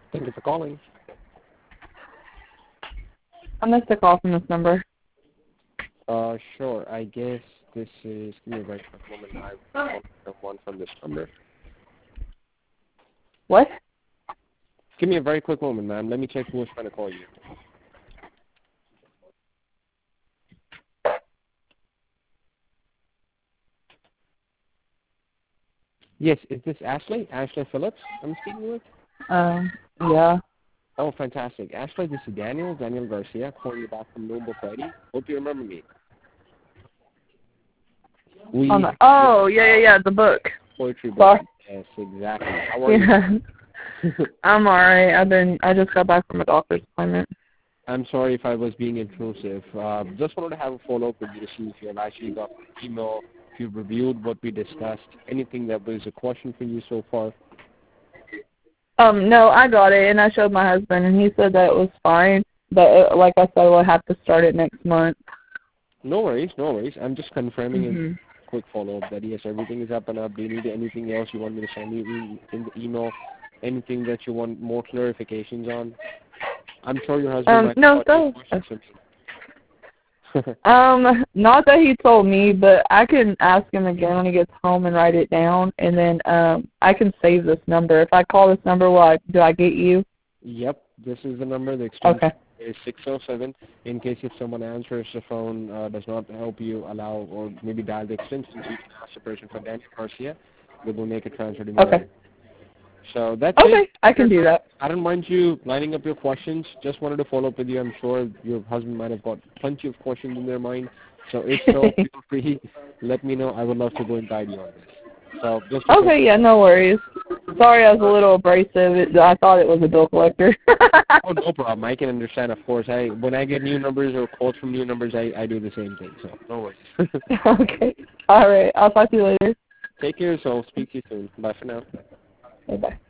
Thank you for calling. I missed a call from this number. Sure. I guess this is. Give me a very quick moment. I want one from this number. What? Give me a very quick moment, ma'am. Let me check who was trying to call you. Yes, is this Ashley? Ashley Phillips I'm speaking with? Yeah. Oh, fantastic. Ashley, this is Daniel Garcia, calling you back from Noble Friday. Hope you remember me. Yeah, the book. Poetry book. Yes, exactly. How are you? I'm alright. I just got back from a doctor's appointment. I'm sorry if I was being intrusive. Just wanted to have a follow-up with you to see if you have actually got the email, if you've reviewed what we discussed, anything that was a question for you so far. No, I got it, and I showed my husband, and he said that it was fine. But like I said, we'll have to start it next month. No worries, no worries. I'm just confirming a quick follow-up that, yes, everything is up and up. Do you need anything else you want me to send you in the email? Anything that you want more clarifications on? I'm sure your husband might have questions. Not that he told me, but I can ask him again when he gets home and write it down, and then I can save this number. If I call this number, do I get you? Yep, this is the number. The extension is 607. In case if someone answers the phone, does not help you allow or maybe dial the extension, you can ask the person for Daniel Garcia. We will make a transfer to me. So that's it. Okay, I can do that. I don't mind you lining up your questions. Just wanted to follow up with you. I'm sure your husband might have got plenty of questions in their mind. So if so, feel free. Let me know. I would love to go and guide you on this. So just yeah, no worries. Sorry I was a little abrasive. I thought it was a bill collector. Oh, no problem. I can understand, of course. When I get new numbers or calls from new numbers, I do the same thing. So no worries. Okay. All right. I'll talk to you later. Take care of yourself. Speak to you soon. Bye for now. Bye-bye.